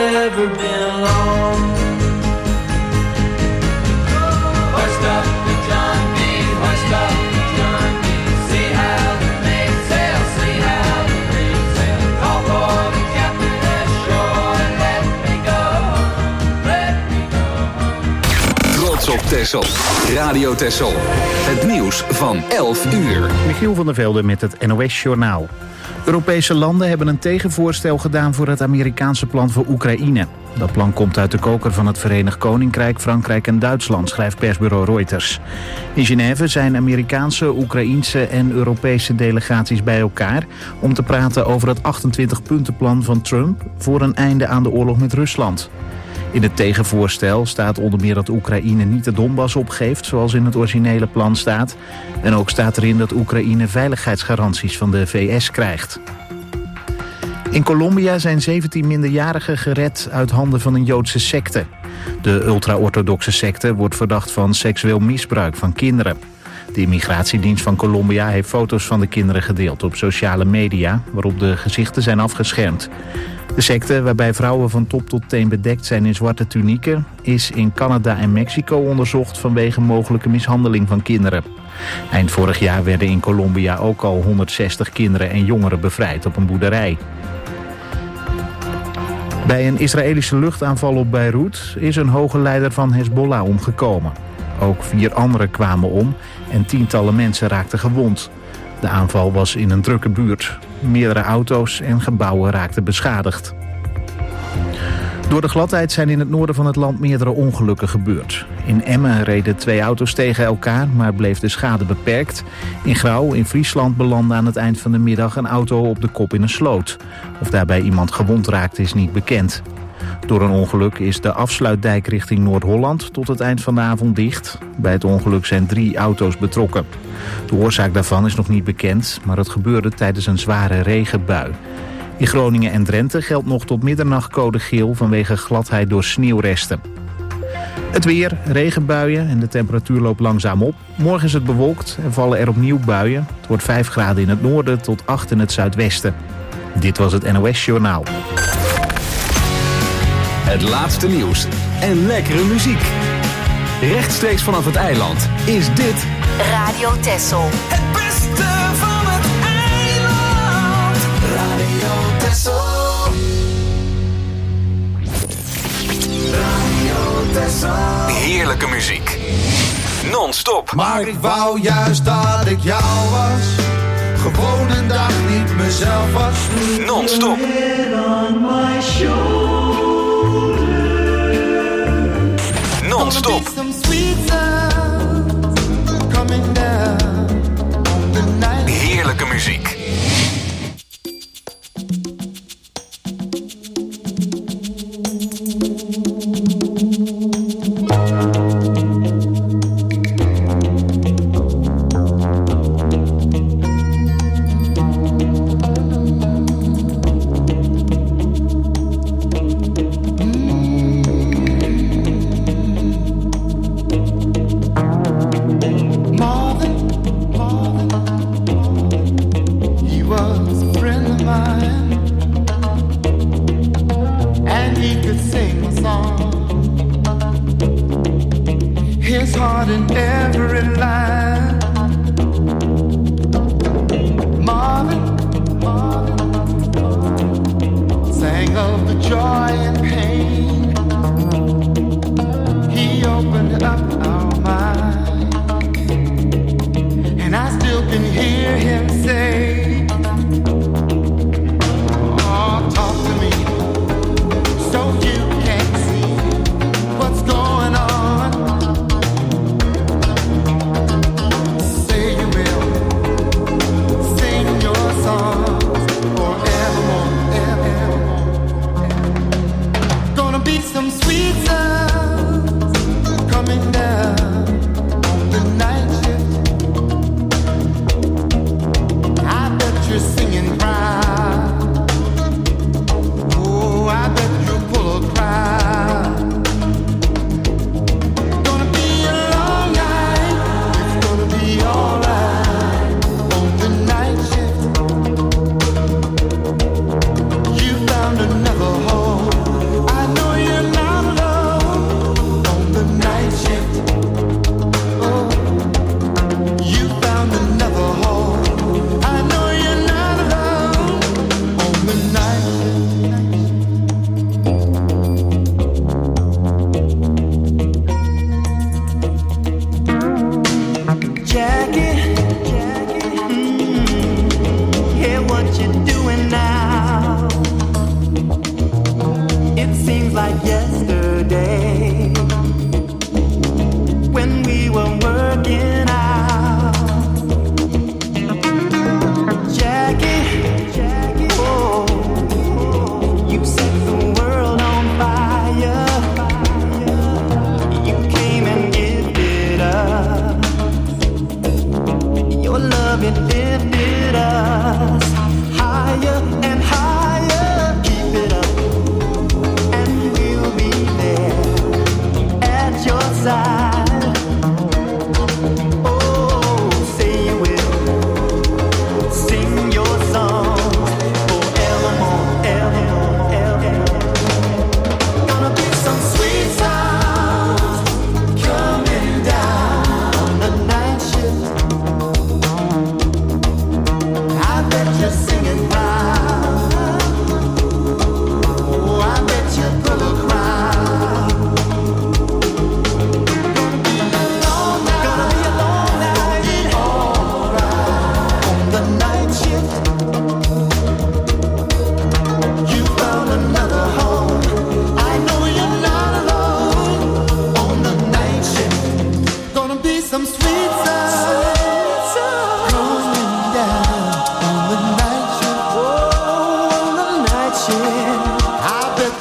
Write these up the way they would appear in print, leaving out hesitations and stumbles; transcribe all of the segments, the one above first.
ever been long. Hoist up the John B, hoist up the John B. See how the main sail, see how the main sail. Call for the captain ashore and let me go home. Trots op Texel. Radio Texel. Het nieuws van 11 uur. Michiel van der Velde met het NOS-journaal. Europese landen hebben een tegenvoorstel gedaan voor het Amerikaanse plan voor Oekraïne. Dat plan komt uit de koker van het Verenigd Koninkrijk, Frankrijk en Duitsland, schrijft persbureau Reuters. In Genève zijn Amerikaanse, Oekraïense en Europese delegaties bij elkaar om te praten over het 28-puntenplan van Trump voor een einde aan de oorlog met Rusland. In het tegenvoorstel staat onder meer dat Oekraïne niet de Donbass opgeeft, zoals in het originele plan staat. En ook staat erin dat Oekraïne veiligheidsgaranties van de VS krijgt. In Colombia zijn 17 minderjarigen gered uit handen van een Joodse secte. De ultra-orthodoxe secte wordt verdacht van seksueel misbruik van kinderen. De immigratiedienst van Colombia heeft foto's van de kinderen gedeeld op sociale media, waarop de gezichten zijn afgeschermd. De secte, waarbij vrouwen van top tot teen bedekt zijn in zwarte tunieken, is in Canada en Mexico onderzocht vanwege mogelijke mishandeling van kinderen. Eind vorig jaar werden in Colombia ook al 160 kinderen en jongeren bevrijd op een boerderij. Bij een Israëlische luchtaanval op Beirut is een hoge leider van Hezbollah omgekomen. Ook 4 anderen kwamen om en tientallen mensen raakten gewond. De aanval was in een drukke buurt. Meerdere auto's en gebouwen raakten beschadigd. Door de gladheid zijn in het noorden van het land meerdere ongelukken gebeurd. In Emmen reden 2 auto's tegen elkaar, maar bleef de schade beperkt. In Grauw in Friesland belandde aan het eind van de middag een auto op de kop in een sloot. Of daarbij iemand gewond raakte is niet bekend. Door een ongeluk is de afsluitdijk richting Noord-Holland tot het eind van de avond dicht. Bij het ongeluk zijn 3 auto's betrokken. De oorzaak daarvan is nog niet bekend, maar het gebeurde tijdens een zware regenbui. In Groningen en Drenthe geldt nog tot middernacht code geel vanwege gladheid door sneeuwresten. Het weer, regenbuien en de temperatuur loopt langzaam op. Morgen is het bewolkt en vallen er opnieuw buien. Het wordt 5 graden in het noorden tot 8 in het zuidwesten. Dit was het NOS Journaal. Het laatste nieuws en lekkere muziek. Rechtstreeks vanaf het eiland is dit Radio Texel. Het beste van het eiland. Radio Texel. Radio Texel. heerlijke muziek. Non-stop. Maar ik wou juist dat ik jou was. Gewoon een dag niet mezelf was. Non-stop. Non-stop. Heerlijke muziek.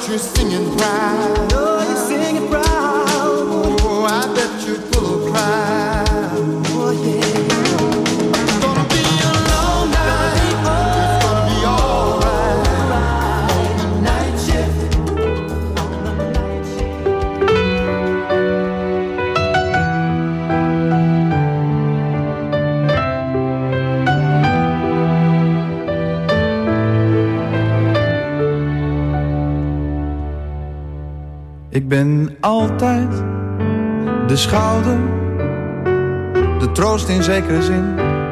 you're singing proud. Oh, you're singing proud. Oh, I bet you're full of pride. Oh, yeah. It's gonna be a long night. It's gonna be alright. On the night shift. Ik ben altijd de schouder, de troost in zekere zin.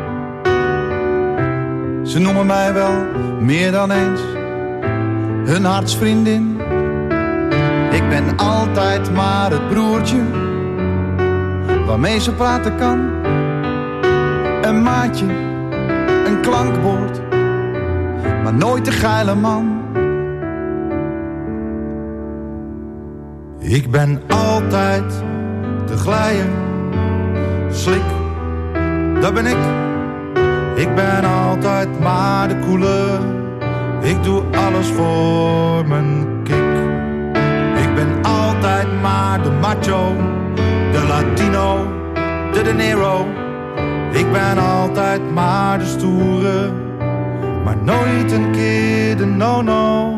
Ze noemen mij wel meer dan eens hun hartsvriendin. Ik ben altijd maar het broertje waarmee ze praten kan. Een maatje, een klankbord, maar nooit de geile man. Ik ben altijd de glijer, slik, dat ben ik. Ik ben altijd maar de koele, ik doe alles voor mijn kick. Ik ben altijd maar de macho, de Latino, de De Niro. Ik ben altijd maar de stoere, maar nooit een keer de no-no.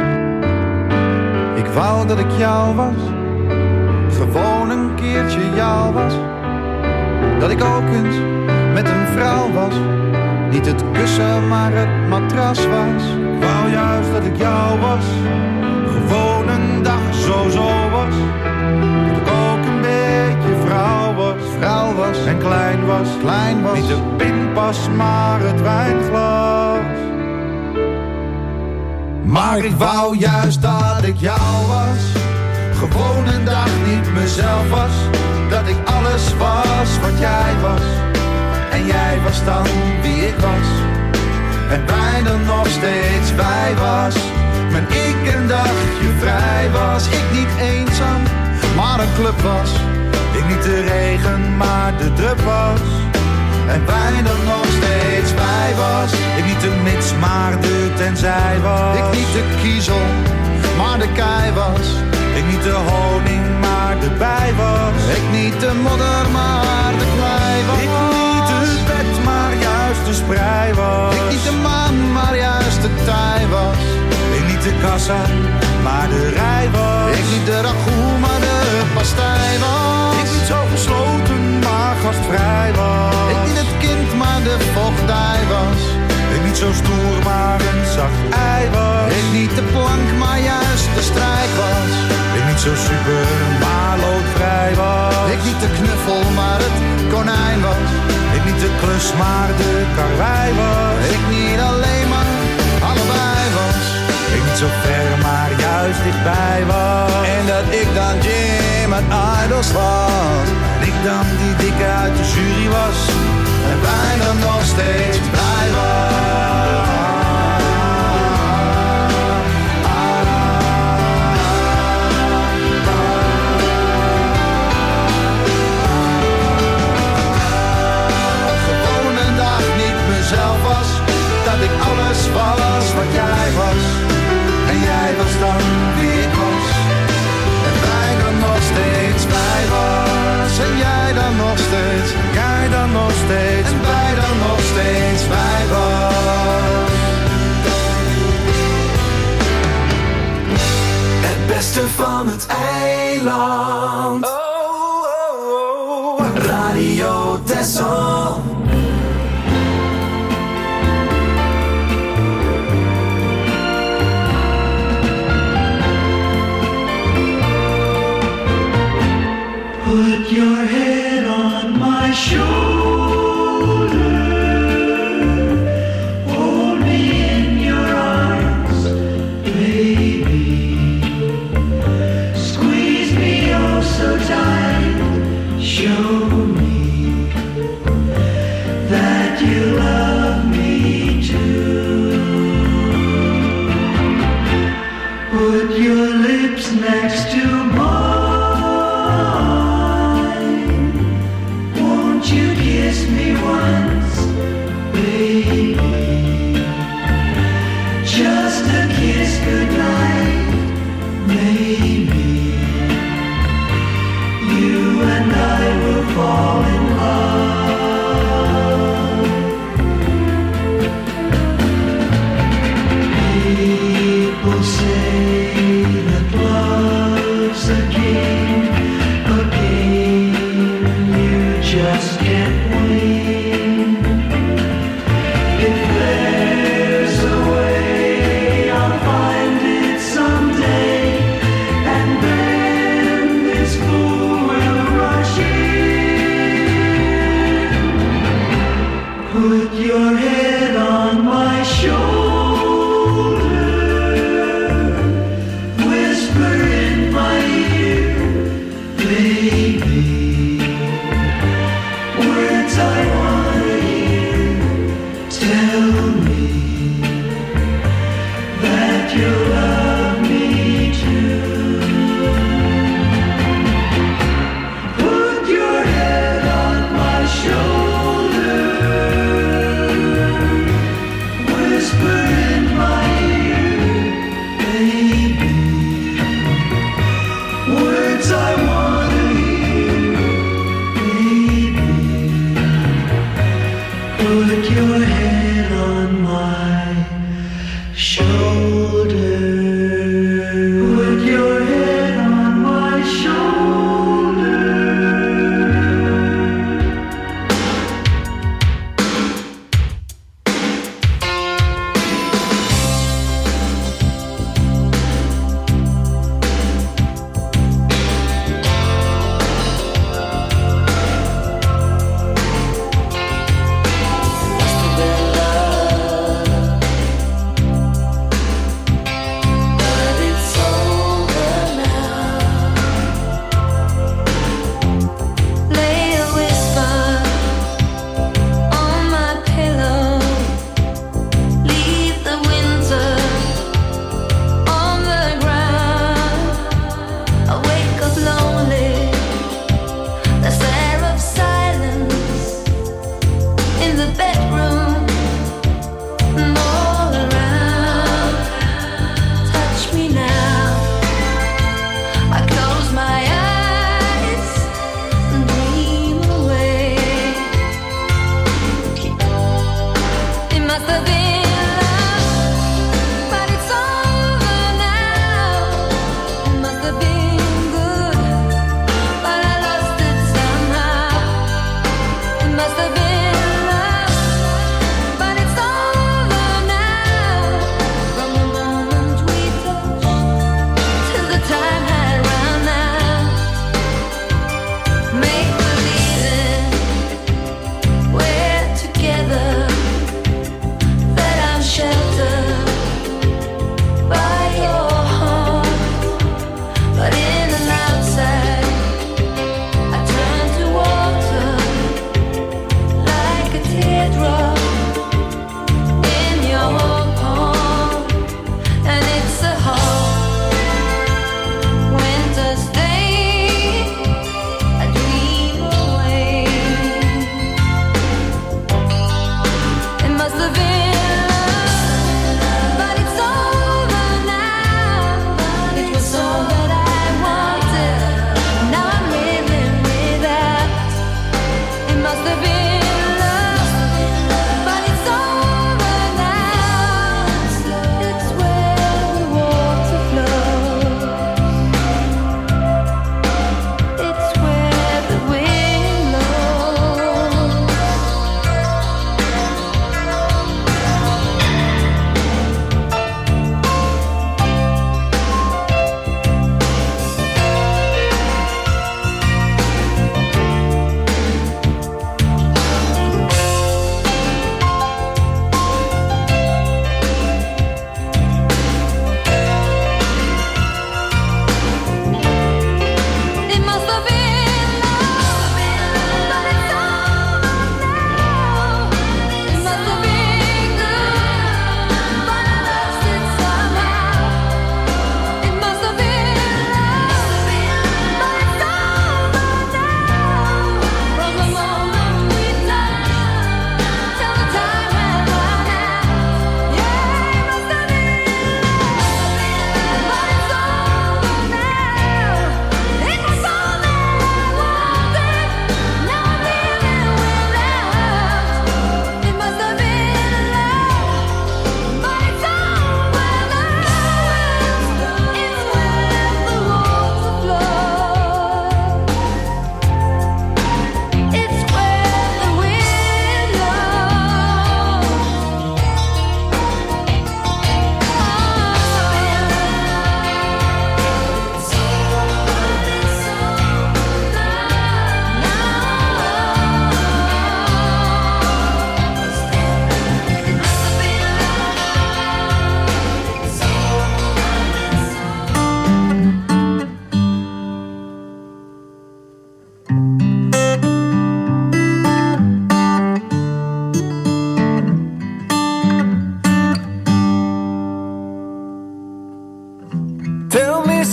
Ik wou dat ik jou was, gewoon een keertje jou was. Dat ik ook eens met een vrouw was, niet het kussen maar het matras was. Ik wou juist dat ik jou was, gewoon een dag zo was. Dat ik ook een beetje vrouw was en klein was. Niet de pinpas maar het wijnglas. Maar ik wou juist dat ik jou was, gewoon een dag niet mezelf was. Dat ik alles was wat jij was, en jij was dan wie ik was. En wij dan nog steeds wij was, maar ik een dagje vrij was. Ik niet eenzaam, maar een club was. Ik niet de regen, maar de drup was. En wij dan nog steeds wij was. Ik niet de mits, maar de tenzij was. Ik niet de kiezel, maar de kei was. Ik niet de honing, maar de bij was. Ik niet de modder, maar de klei was. Ik niet het bed, maar juist de sprei was. Ik niet de maan, maar juist de tij was. Ik niet de kassa, maar de rij was. Ik niet de ragout, maar de pastei was. Ik niet zo gesloten, maar gastvrij was. Ik niet het kind, maar de voogdij was. Ik niet zo stoer, maar een zacht ei was. Ik niet de plank, maar juist de strijk was. Ik niet zo super, maar loodvrij was. Ik niet de knuffel, maar het konijn was. Ik niet de klus, maar de karwei was. Ik niet alleen, maar allebei was. Ik niet zo ver, maar juist dichtbij was. En dat ik dan Jim uit Idols was. En ik dan die dikke uit de jury was. En wij dan nog steeds blij was. Gewoon een dag niet mezelf was. Dat ik alles was wat jij was. En jij was dan wie ik was. En wij dan nog steeds wij was. En jij dan nog steeds. Jij dan nog steeds. En wij dan nog steeds wij was. Het beste van het eiland. Radio Texel. Put your head on my shoulder, hold me in your arms, baby. Squeeze me oh so tight, show me that you love me too. Put your lips next to mine. Kiss me once, baby. Just a kiss goodnight, baby. You and I will fall in love. People say that love's a game you just can't win. If there's a way, I'll find it someday, and then this fool will rush in. Put your head on my shoulder, whisper in my ear, baby, words I wanna hear. Tell me that you love me too. Put your head on my shoulder, whisper in my ear, baby, words I wanna hear, baby. Put your head on my shoulder. Put your head on my shoulder. Must have been love.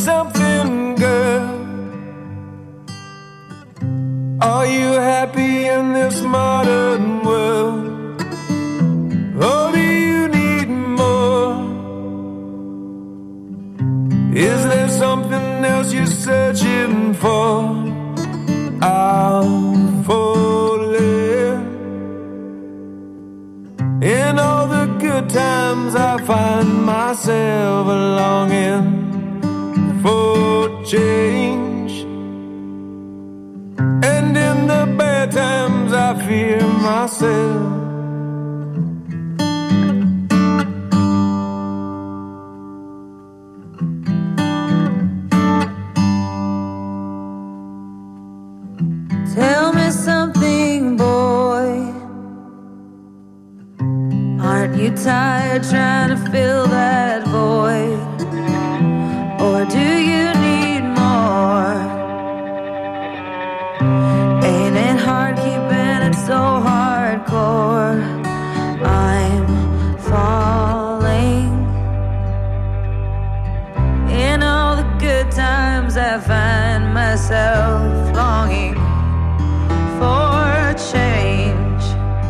something, girl. Are you happy in this modern world? Or do you need more? Is there something else you're searching for? I'm falling. In all the good times I find myself longing for change, and in the bad times I fear myself. Tell me something, boy. Aren't you tired trying to fill that void? Or do you need more? Ain't it hard keeping it so hardcore? I'm falling. In all the good times I find myself longing for change,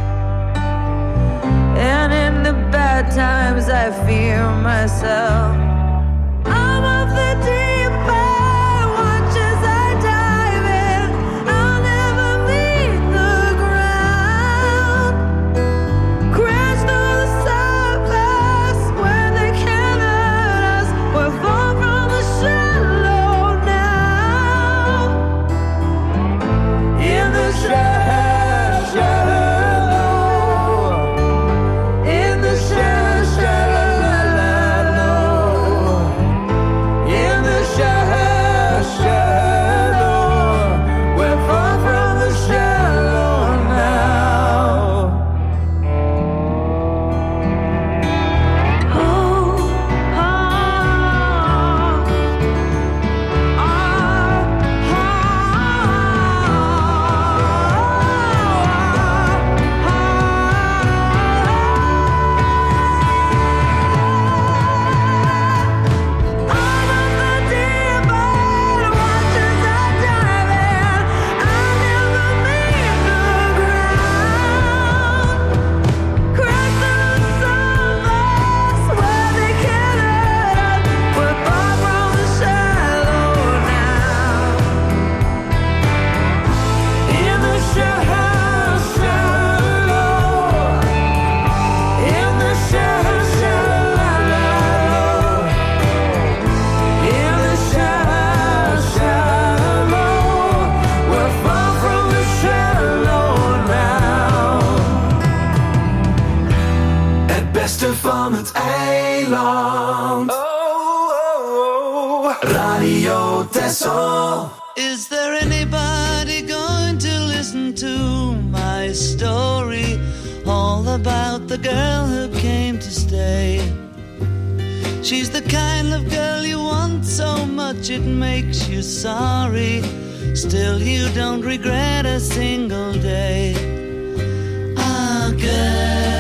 and in the bad times I fear myself. I'm of the deep end, watch as I dive in. I'll never meet the ground. Crash through the surface where they can't hurt us. We're far from the shallow now. In the Van het eiland. Radio Texel. Is there anybody going to listen to my story? All about the girl who came to stay. She's the kind of girl you want so much it makes you sorry. Still you don't regret a single day. Ah, girl.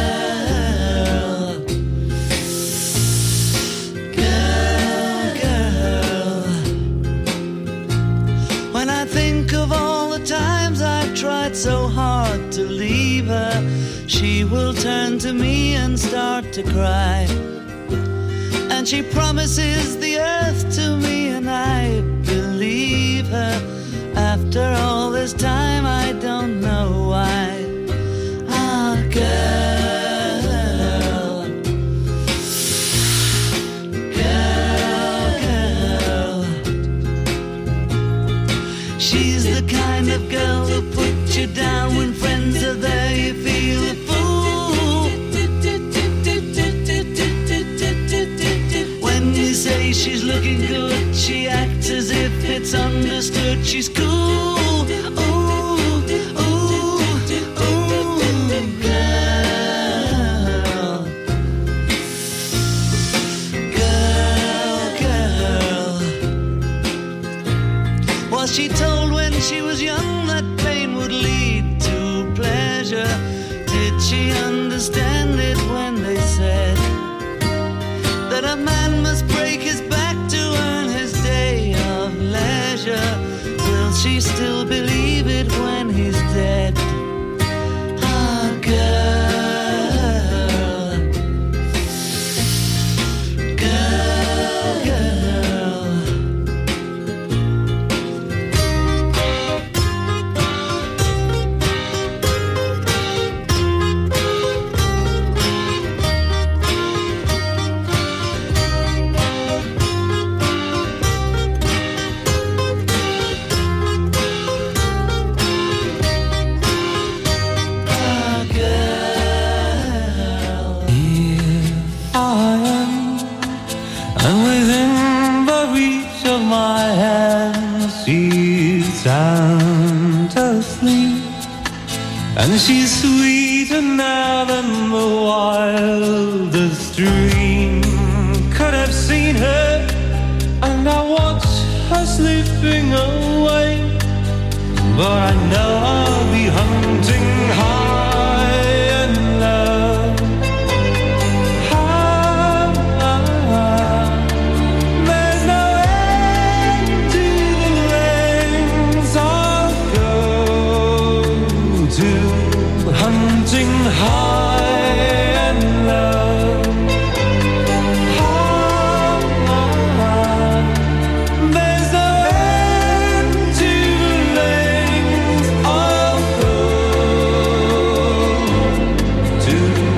Times I've tried so hard to leave her, she will turn to me and start to cry. And she promises the earth to me, and I believe her. After all this time, I don't know why. Ah, girl, girl, she's the kind of girl who puts you down when friends are there. You feel a fool when you say she's looking good. She acts as if it's understood. She's cool. Ooh, ooh, ooh, girl, girl, girl. Was she told when she was young that pain would lead to pleasure? Did she understand it when they said that a man must break his back to earn his day? she still believe it when he's dead? Ah, girl. And she's sweeter now than the wildest dream could have seen her. And I watch her slipping away, but I know I'll be hunting high and low. There's no end to the lengths I'll go to, hunting high and low. There's no end to the lengths I'll go to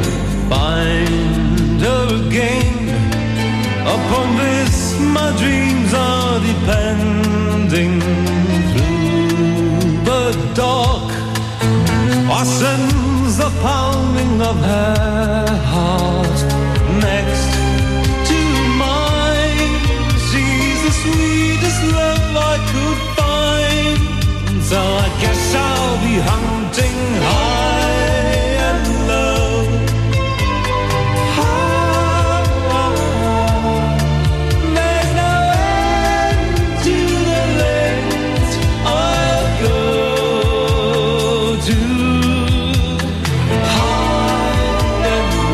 find her again. Upon this my dreams are depending. Through the dark I sense the pounding of her heart next to mine. She's the sweetest love I could find, so I guess I'll be hunting high and low. There's no end to the lengths I'll go to.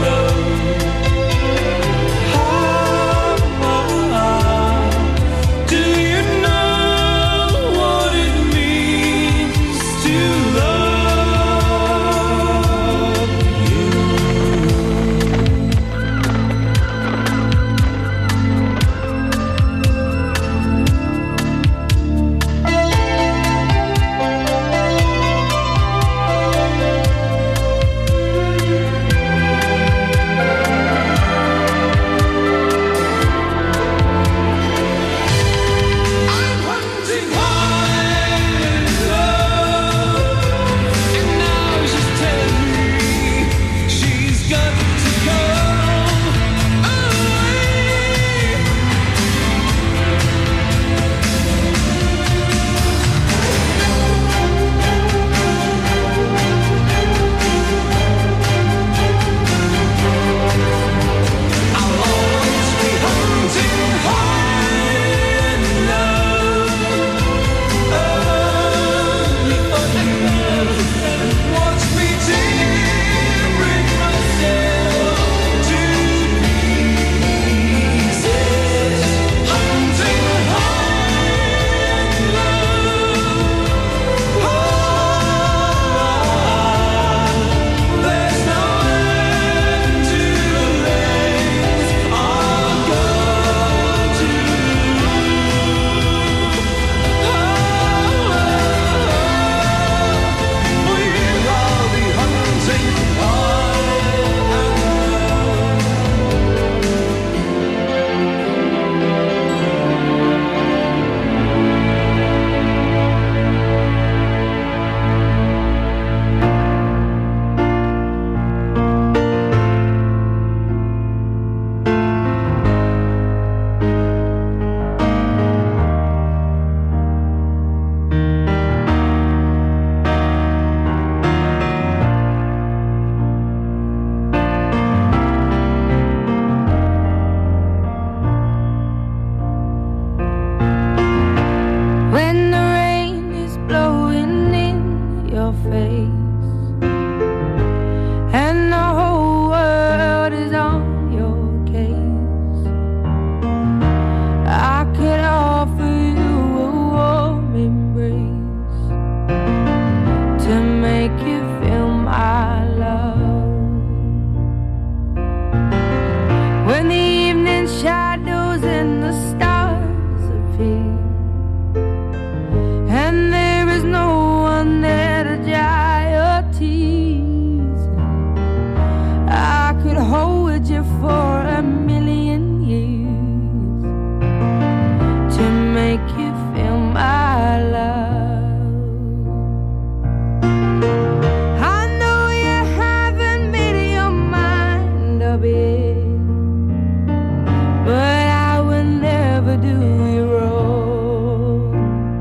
never do you wrong.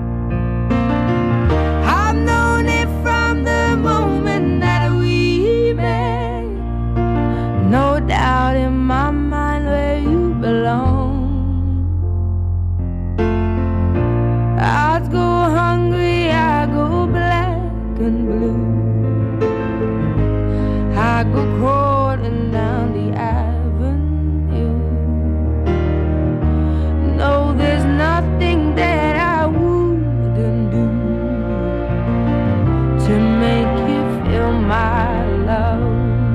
I've known it from the moment that we met. No doubt in my mind where you belong. I'd go hungry, I go black and blue. I go crawling down the avenue. No, there's nothing that I wouldn't do to make you feel my love.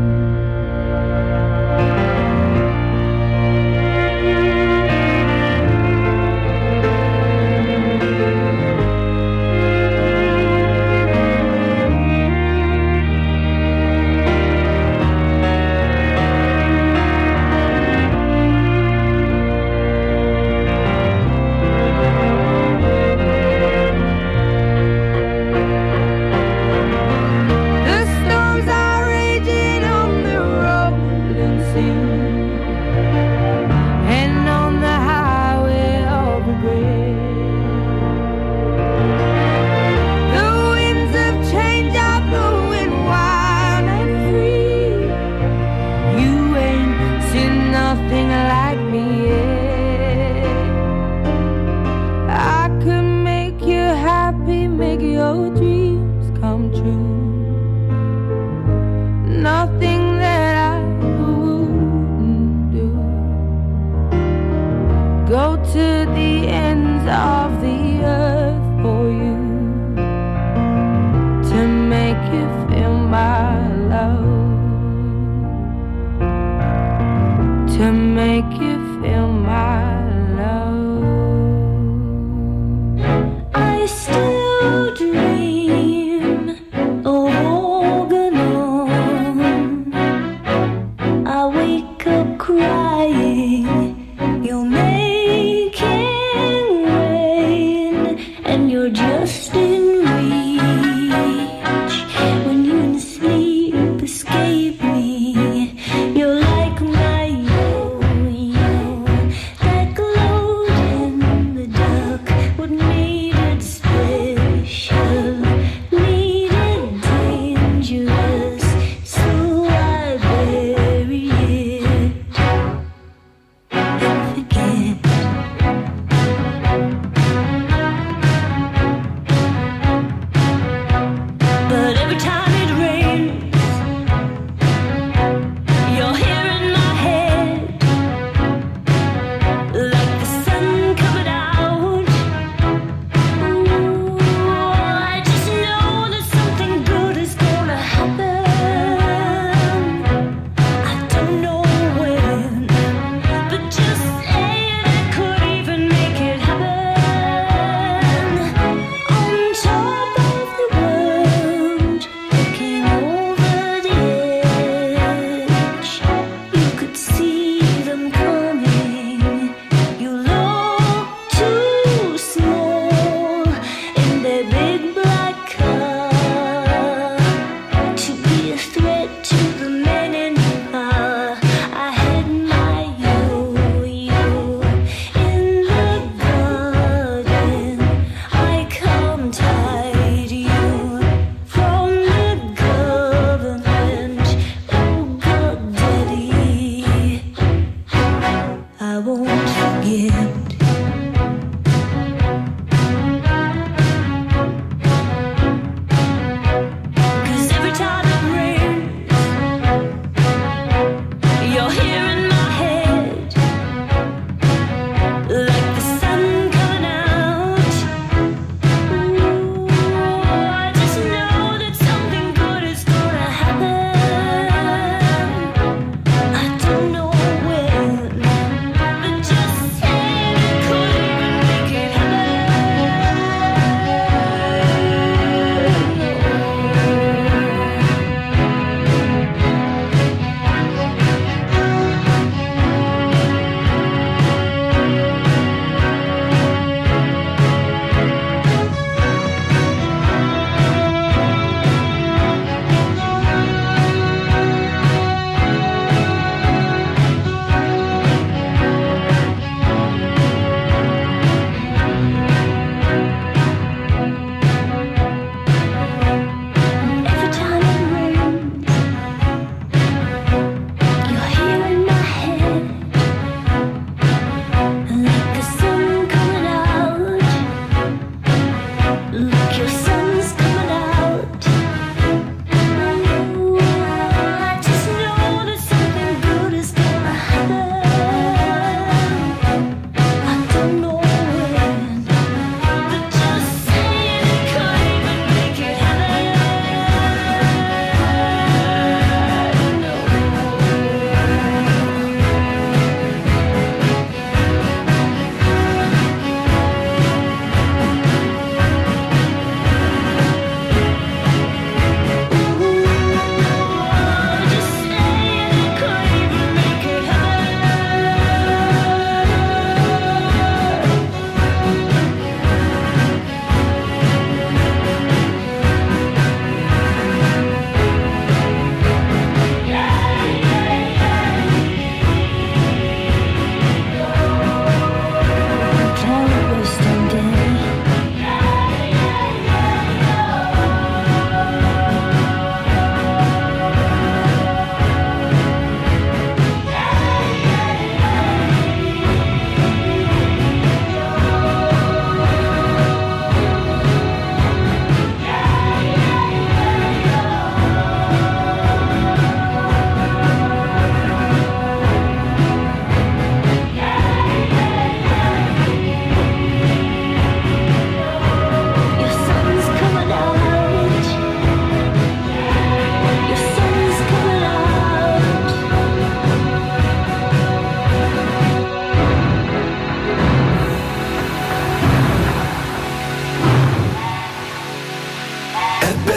Nothing that I wouldn't do. Go to the ends of the earth for you to make you feel my love, to make you feel my love. I still dream of walking on. I wake up crying. You're making rain, and you're just in reach. When you in sleep escape me, you're like my yo-yo that glowed in the dark. What made it special, made it dangerous, so I bury it and forget. But every time it rains, you're here in my head, like the sun coming out. Ooh, I just know that something good is gonna happen. I don't know when, but just say it, I could even make it happen. On top of the world, looking over the edge, you could see them coming. You look too small in their big black car to be a threat to the men in power. I had my yo-yo in the garden. I come tied you from the government. Oh God, Daddy, I won't forget. 'Cause every time it rains, you're here in my head, like the sun coming out. Ooh, I just know that something good is gonna happen. I don't know when, but just say it,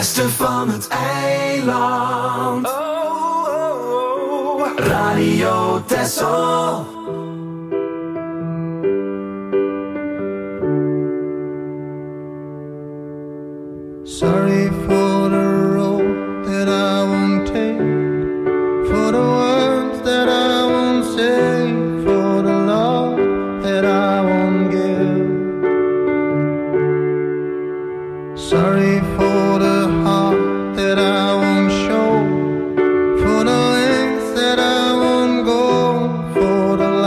beste van het eiland. Radio Texel. Sorry for the road that I won't take, for the words that I won't say, for the love that I won't give. Sorry for the heart that I won't show, for the lengths that I won't go, for the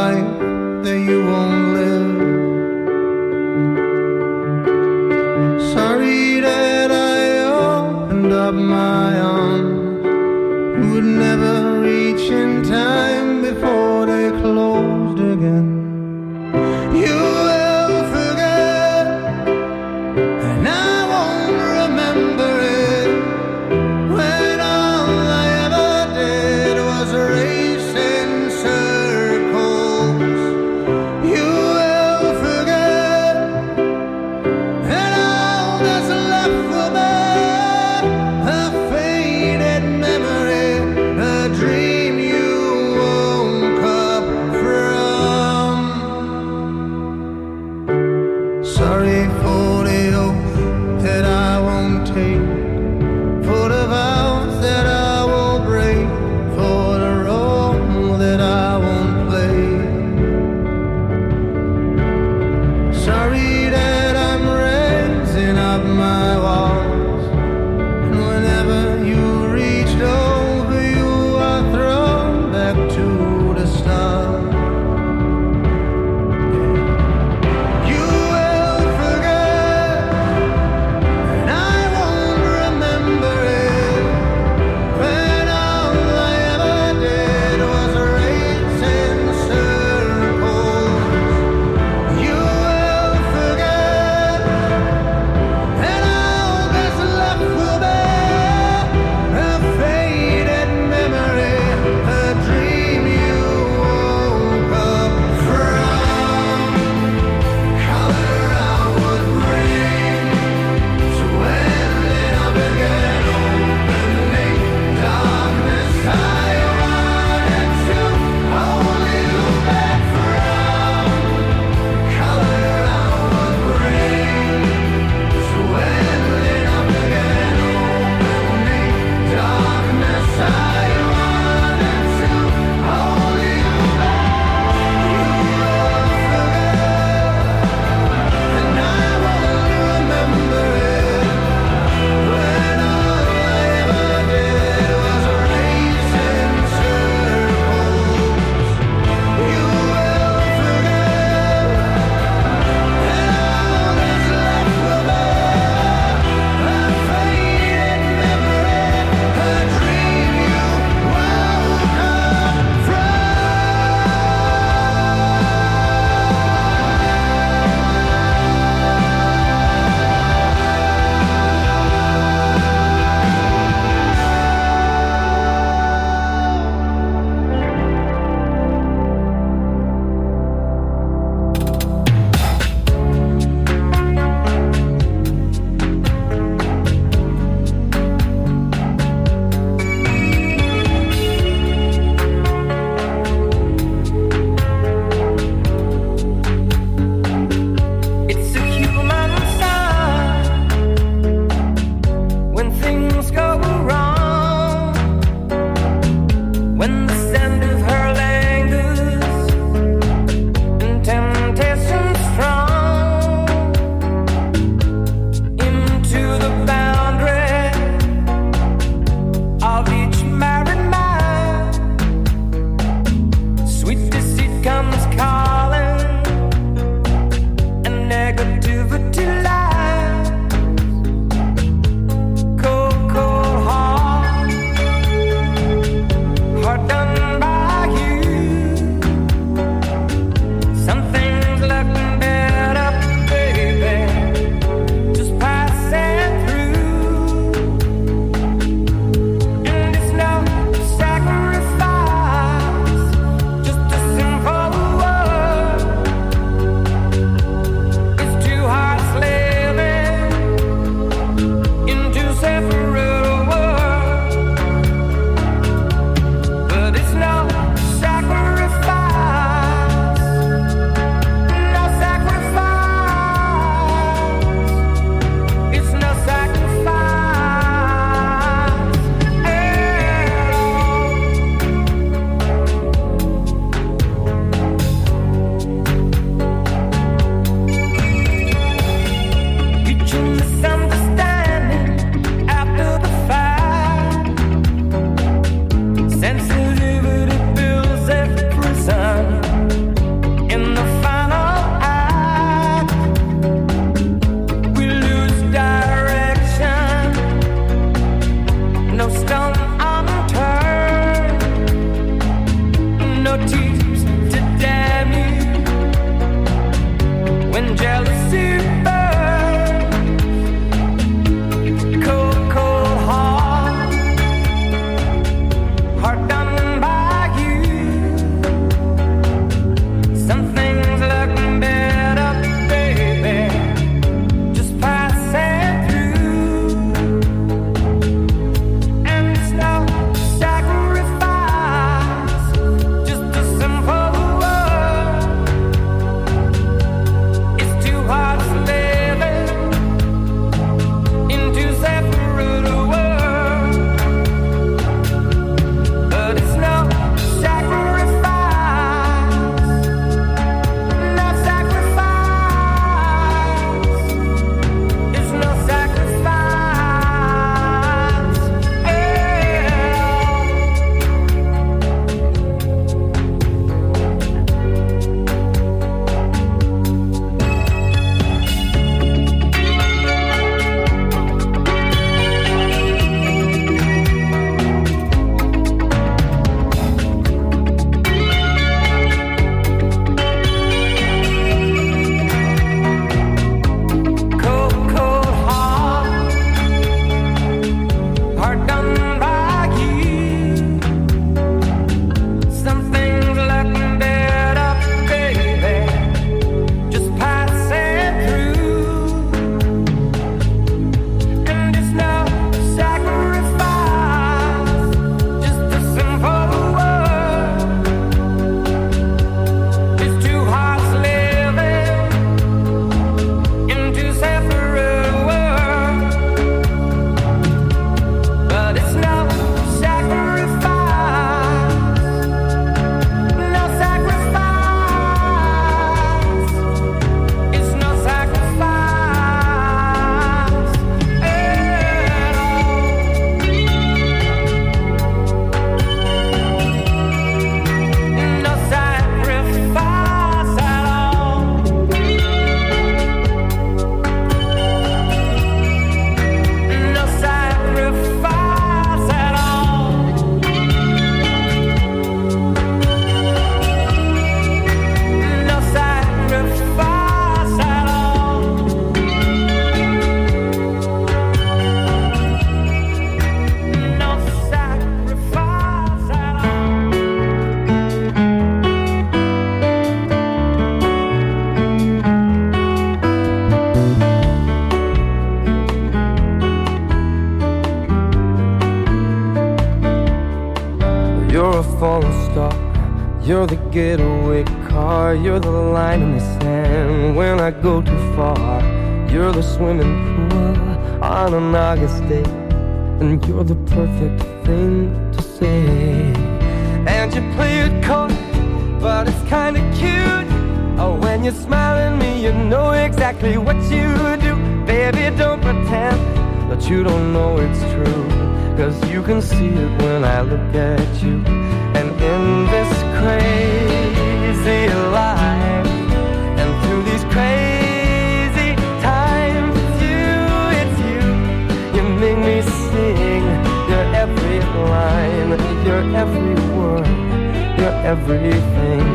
You're the getaway car, you're the line in the sand when I go too far. You're the swimming pool on an August day, and you're the perfect thing to say. And you play it cold, but it's kinda cute. Oh, when you smile at me, you know exactly what you do. Baby, don't pretend that you don't know it's true, 'cause you can see it when I look at you. And in this crazy life, and through these crazy times, it's you, you make me sing your every line, your every word, your everything.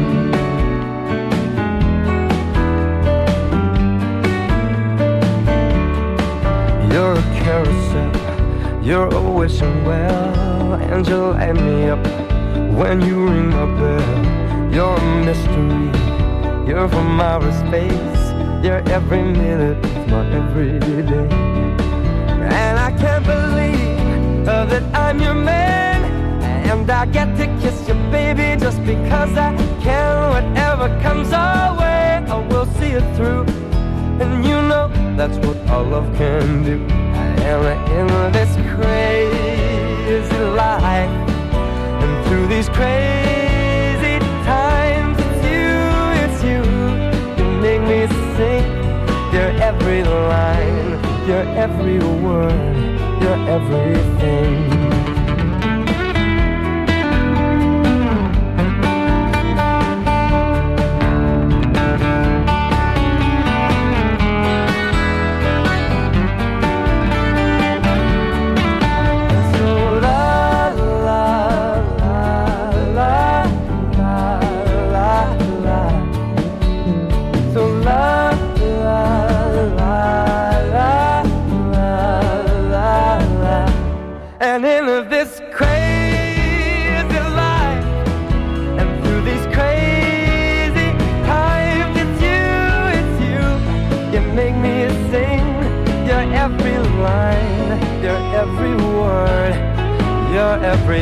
You're a carousel, you're a wishing well, and you light me up when you ring my bell. You're a mystery, you're from outer space, you're every minute of my everyday. And I can't believe that I'm your man, and I get to kiss you, baby, just because I can. Whatever comes our way, I will see it through. And you know that's what our love can do. And in this crazy life, and through these crazy times, it's you, you make me sing your every line, your every word, your everything. And in this crazy life, and through these crazy times, it's you, you make me sing your every line, your every word, your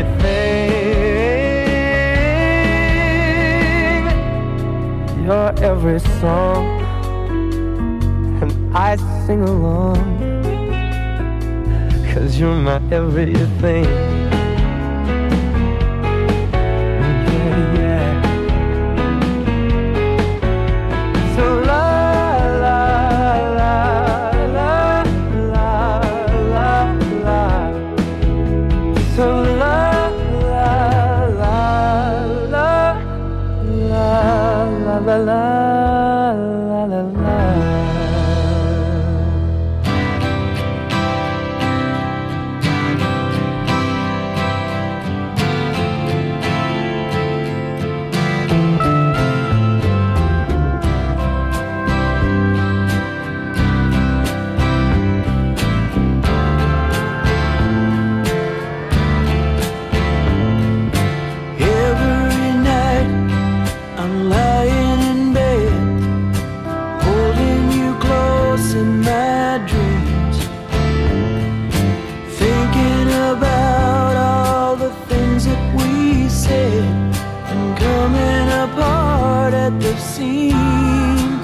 everything, your every song, and I sing along. 'Cause you're my everything. Yeah, yeah. So la la la la la la la. So la la la la la la la la la la. The seams.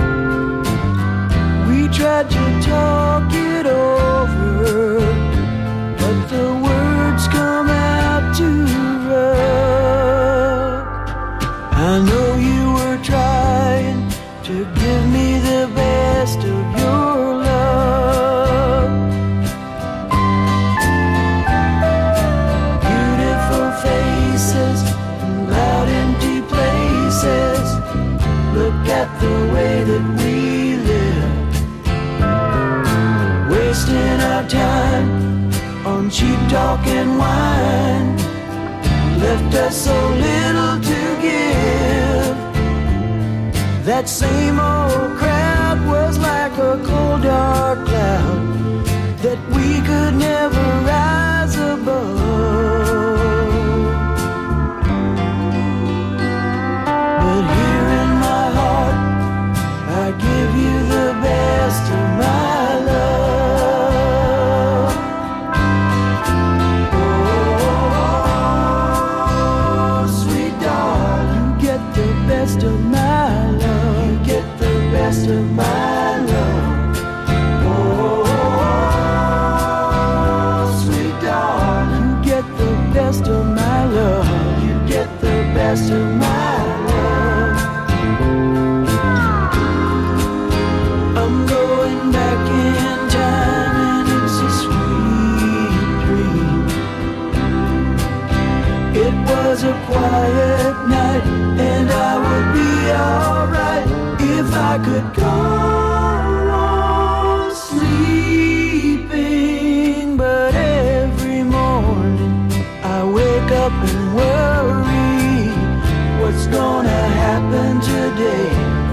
We tried to talk it over, but the words come out too rough. I know you were trying to give me the best of your love. Beautiful faces and loud empty places. Look at the way that we live, wasting our time on cheap talk and wine. Left us so little to give. That same old crowd was like a cold dark cloud that we could never rise above. But here in my heart, I give you the best of my love. Oh, sweet darling. best of my love. Oh, sweet darling, you get the best of my love. You get the best of my love. I'm going back in time and it's a sweet dream. It was a quiet night and I would be alright if I could go on sleeping. But every morning I wake up and worry what's gonna happen today.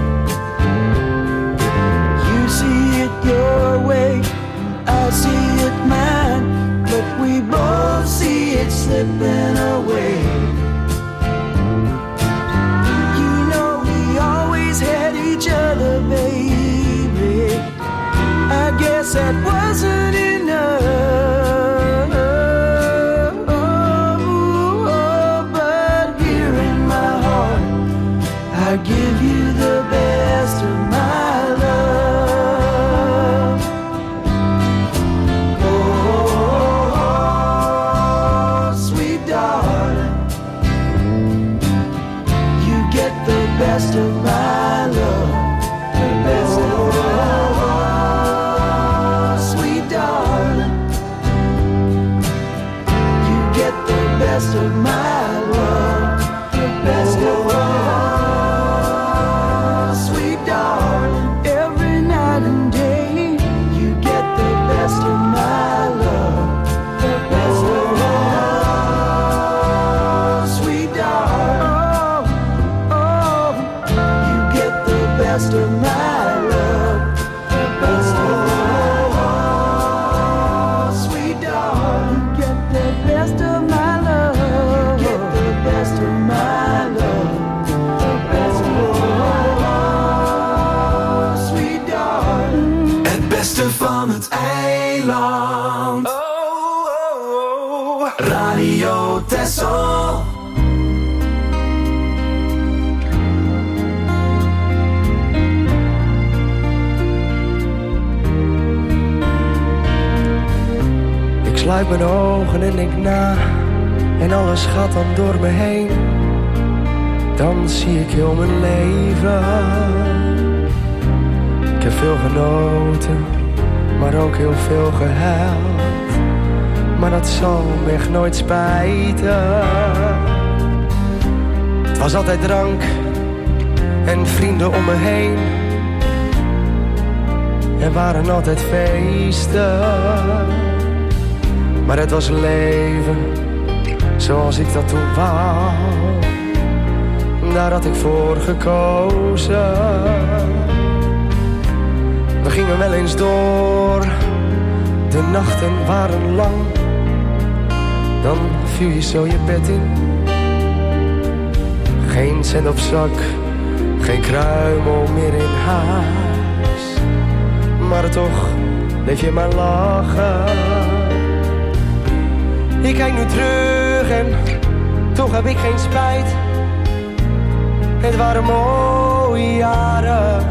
You see it your way, I see it mine, but we both see it slipping away. You know we always had each other, baby. I guess that wasn't enough. But here in my heart, I give you the best of my love. Oh, sweet darling, you get the best of my love. The best of my love. Sweet darling, you get the best of my love. The best of my love. Sweet darling, every night and day, you get the best of my love. The best of my love. Sweet darling, oh, you get the best of my love. The best of my love. Sweet darling, you get the best of my love. You get the best of my love. The best of my love. Sweet darling. Het beste van het eiland. Radio Texel. Ik sluit mijn ogen en denk na, en alles gaat dan door me heen. Dan zie ik heel mijn leven. Ik heb veel genoten, maar ook heel veel gehuild. Maar dat zal me echt nooit spijten. Het was altijd drank en vrienden om me heen. Er waren altijd feesten. Maar het was leven, zoals ik dat toen wou. Daar had ik voor gekozen. We gingen wel eens door, de nachten waren lang. Dan viel je zo je bed in. Geen cent op zak, geen kruimel meer in huis. Maar toch bleef je maar lachen. Ik kijk nu terug en toch heb ik geen spijt. Het waren mooie jaren.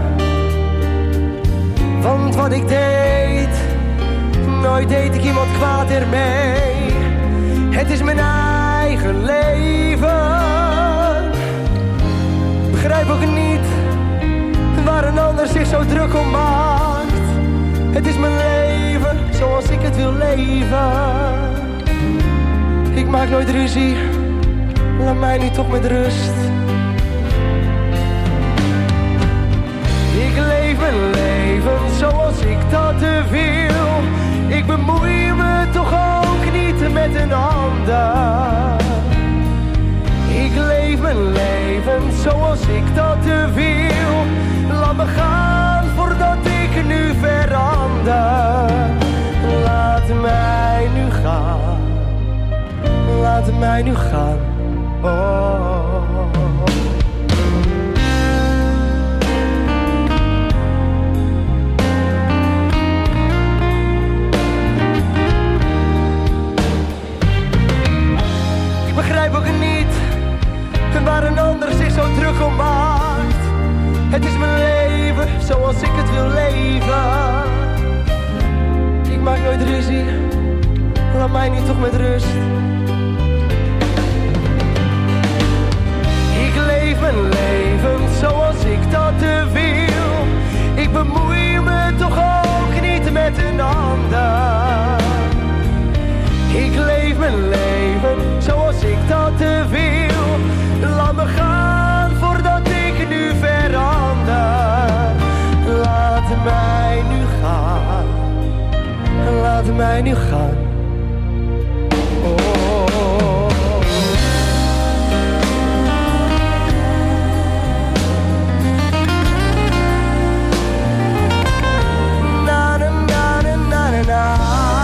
Want wat ik deed, nooit deed ik iemand kwaad ermee. Het is mijn eigen leven. Begrijp ook niet waar een ander zich zo druk om maakt. Het is mijn leven zoals ik het wil leven. Ik maak nooit ruzie, laat mij nu toch met rust. Ik leef mijn leven zoals ik dat wil. Ik bemoei me toch ook niet met een ander. Ik leef mijn leven zoals ik dat wil. Laat me gaan voordat ik nu verander. Laat mij nu gaan. Laat mij nu gaan. Oh. Ik begrijp ook niet waar een ander zich zo druk om maakt. Het is mijn leven zoals ik het wil leven. Ik maak nooit ruzie, laat mij nu toch met rust. Ik leef mijn leven zoals ik dat wil. Ik bemoei me toch ook niet met een ander. Ik leef mijn leven zoals ik dat wil. Laat me gaan voordat ik nu verander. Laat mij nu gaan. Laat mij nu gaan. Oh. Na na na na na na na.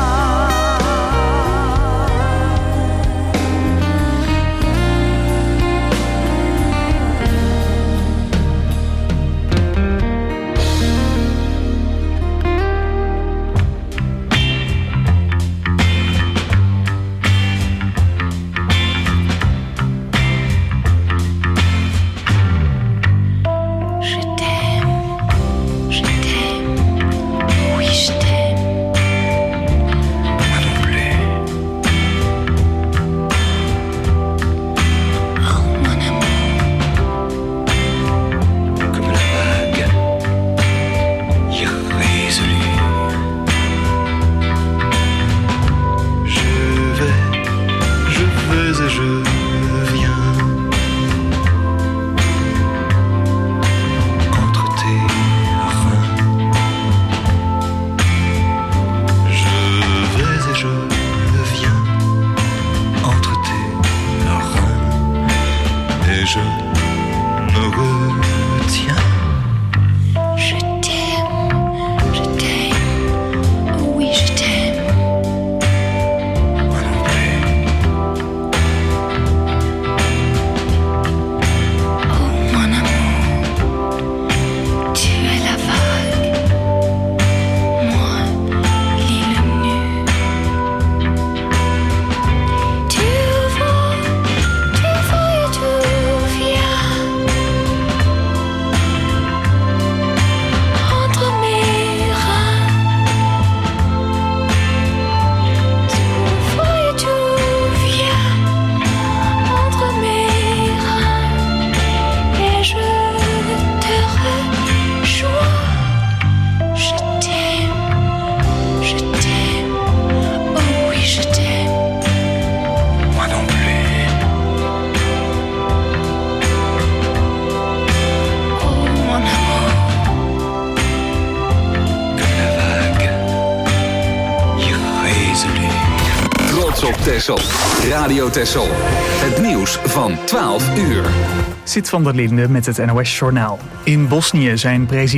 Texel. Radio Texel. Het nieuws van 12 uur. Siet van der Linde met het NOS Journaal. In Bosnië zijn president